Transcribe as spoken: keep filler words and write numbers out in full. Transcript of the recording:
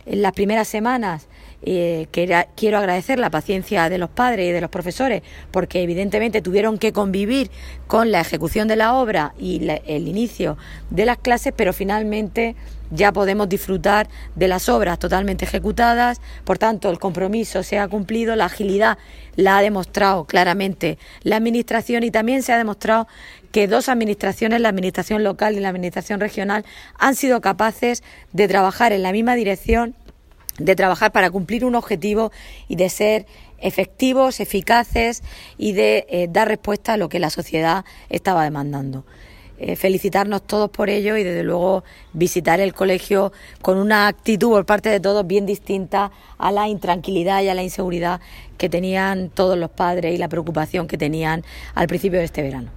en las primeras semanas eh, que era, quiero agradecer la paciencia de los padres y de los profesores, porque evidentemente tuvieron que convivir con la ejecución de la obra y la, el inicio de las clases, pero finalmente ya podemos disfrutar de las obras totalmente ejecutadas. Por tanto, el compromiso se ha cumplido, la agilidad la ha demostrado claramente la Administración, y también se ha demostrado que dos administraciones, la Administración local y la Administración regional, han sido capaces de trabajar en la misma dirección, de trabajar para cumplir un objetivo y de ser efectivos, eficaces y de eh, dar respuesta a lo que la sociedad estaba demandando. Eh, felicitarnos todos por ello y desde luego visitar el colegio con una actitud por parte de todos bien distinta a la intranquilidad y a la inseguridad que tenían todos los padres y la preocupación que tenían al principio de este verano.